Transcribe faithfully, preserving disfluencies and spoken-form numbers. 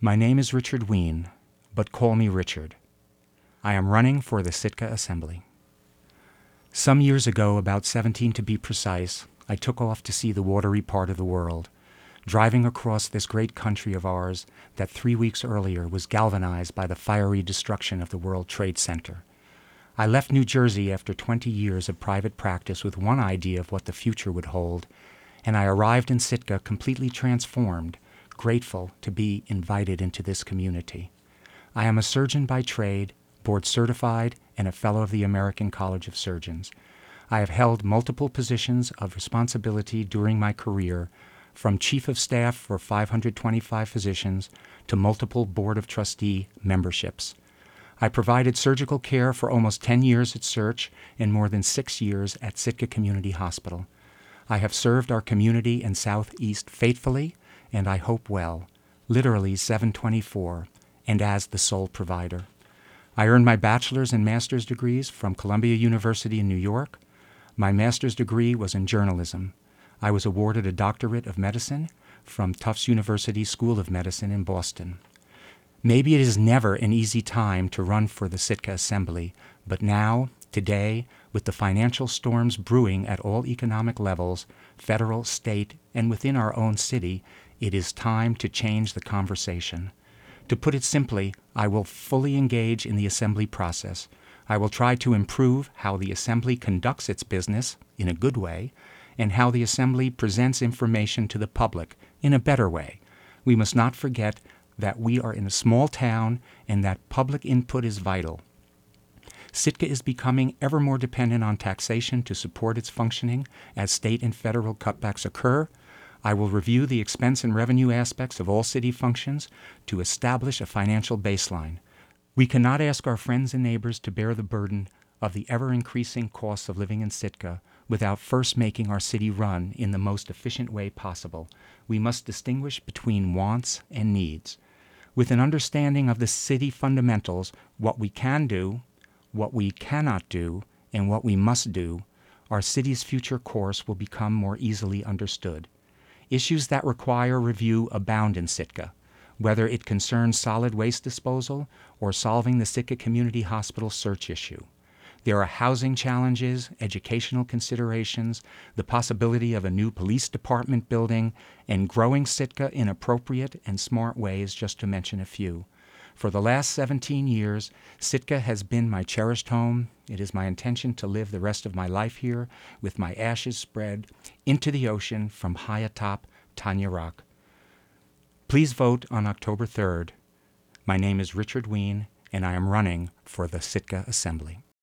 My name is Richard Wien, but call me Richard. I am running for the Sitka Assembly. Some years ago, about seventeen to be precise, I took off to see the watery part of the world, driving across this great country of ours that three weeks earlier was galvanized by the fiery destruction of the World Trade Center. I left New Jersey after twenty years of private practice with one idea of what the future would hold, and I arrived in Sitka completely transformed, grateful to be invited into this community. I am a surgeon by trade, board certified, and a fellow of the American College of Surgeons. I have held multiple positions of responsibility during my career, from chief of staff for five hundred twenty-five physicians to multiple board of trustee memberships. I provided surgical care for almost ten years at Search and more than six years at Sitka Community Hospital. I have served our community and Southeast faithfully, and I hope well, literally seven twenty-four, and as the sole provider. I earned my bachelor's and master's degrees from Columbia University in New York. My master's degree was in journalism. I was awarded a doctorate of medicine from Tufts University School of Medicine in Boston. Maybe it is never an easy time to run for the Sitka Assembly, but now, today, with the financial storms brewing at all economic levels, federal, state, and within our own city, it is time to change the conversation. To put it simply, I will fully engage in the Assembly process. I will try to improve how the Assembly conducts its business, in a good way, and how the Assembly presents information to the public, in a better way. We must not forget that we are in a small town and that public input is vital. Sitka is becoming ever more dependent on taxation to support its functioning as state and federal cutbacks occur. I will review the expense and revenue aspects of all city functions to establish a financial baseline. We cannot ask our friends and neighbors to bear the burden of the ever-increasing costs of living in Sitka without first making our city run in the most efficient way possible. We must distinguish between wants and needs. With an understanding of the city fundamentals, what we can do, what we cannot do, and what we must do, our city's future course will become more easily understood. Issues that require review abound in Sitka, whether it concerns solid waste disposal or solving the Sitka Community Hospital search issue. There are housing challenges, educational considerations, the possibility of a new police department building, and growing Sitka in appropriate and smart ways, just to mention a few. For the last seventeen years, Sitka has been my cherished home. It is my intention to live the rest of my life here with my ashes spread into the ocean from high atop Tanya Rock. Please vote on October third. My name is Richard Wien, and I am running for the Sitka Assembly.